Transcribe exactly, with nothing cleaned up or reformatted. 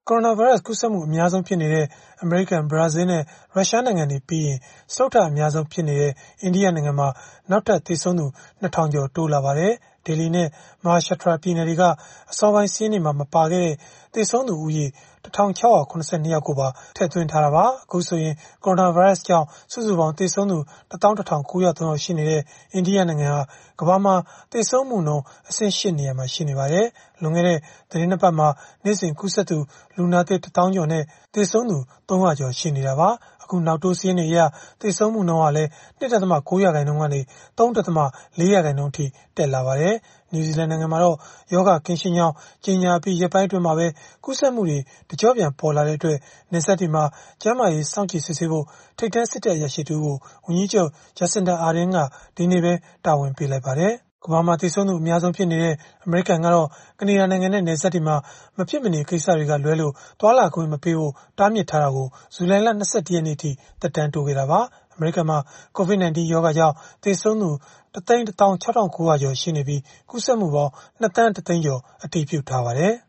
ကိုရိုနာဗိုင်းရပ်စ်ကူးစက်မှုအများဆုံးဖြစ်နေတဲ့အမေရိကန်၊ဘရာဇီးနဲ့ရုရှားနိုင်ငံတွေပြီးရင်စတုတ္ထအများဆုံးဖြစ်နေတဲ့အိန္ဒိယနိုင်ငံမှာနောက်ထပ်သေဆုံးသူနှစ်ထောင်ကျော်တိုးလာပါတယ်။ဒေလီနဲ့မဟာရှထရာပြည်နယ်တွေကအစောပိုင်းစာရင်းတွေမှာမပါခဲ့တဲ့သေဆုံးသူဦးရေတစ်ထောင်ခြောက်ရာခုနစ်ဆယ်နှစ်ယောက်ကိုပါထည့်သွင်းထားတာပါ။အခုဆိုရင်ကိုရိုနာဗိုင်းရပ်စ်ကြောင့်စုစုပေါင်းသေဆုံးသူတစ်သောင်းတစ်ထောင်ကိုးရာသုံးယောက်ရှိနေတဲ့အိန္ဒိယနိုင်ငံဟာကမ္ဘာမှာသေဆုံးမှုနှုန်းအဆင့်ရှစ်နေရာမှာရှိနေပါတယ်။လွန်ခဲ့တဲ့သီတင်းနှစ်ပတ်မှာနေ့စဉ်ကူးစက်သူလူနာသစ်တစ်သောင်းကျော်နဲ့သေဆုံးသူသုံးရာကျော်ရှိနေတာပါ။အခုနောက်တိုးစာရင်းတွေအရသေဆုံးမှုနှုန်းဟာလည်းနှစ်ဒသမကိုးရာခိုင်နှုန်းကနေသုံးဒသမလေးရာခိုင်နှုန်းအထိတက်လာပါတယ်။နယူးဇီလန်နိုင်ငံမှာတော့ယောဂကင်းရှင်းကြောင်းကြေညာပြီးရက်ပိုင်းအတွင်းမှာပဲကူးစက်မှုတွေတကြော့ပြန်ပေါ်လာတဲ့အတွက်နေဆက်ဒီမှာကျန်းမာရေးစောင့်ကြည့်စစ်ဆေးဖို့ထိပ်တန်းစစ်တပ်အရာရှိတူကိုဝန်ကြီးချုပ်ဂျက်စင်ဒါအာဒင်းကဒီနေ့ပဲတာဝန်ပေးလိုက်ပါတယ်။ကမ္ဘာမှာသေဆုံးသူအများဆုံးဖြစ်နေတဲ့အမေရိကန်ကတော့ကနေဒါနိုင်ငံနဲ့နယ်စပ်တွေမှာမဖြစ်မနေကိစ္စတွေကလွဲလို့တွာလာခွင့်မပေးဖို့တားမြစ်ထားတာကိုဇူလိုင်လ၂၁ရက်နေ့ထိသက်တမ်းတိုးခဲ့တာပါ။အမေရိကန်မှာ ကိုဗစ် ၁၉ ရောဂါကြောင့်သေဆုံးသူတစ်သိန်းတစ်သောင်းခြောက်ထောင်ကိုးရာကျော်ရှိနေပြီးကူးစက်မှုပေါင်းနှစ်သန်းတစ်သိန်းကျော်အတည်ပြုထားပါတယ်။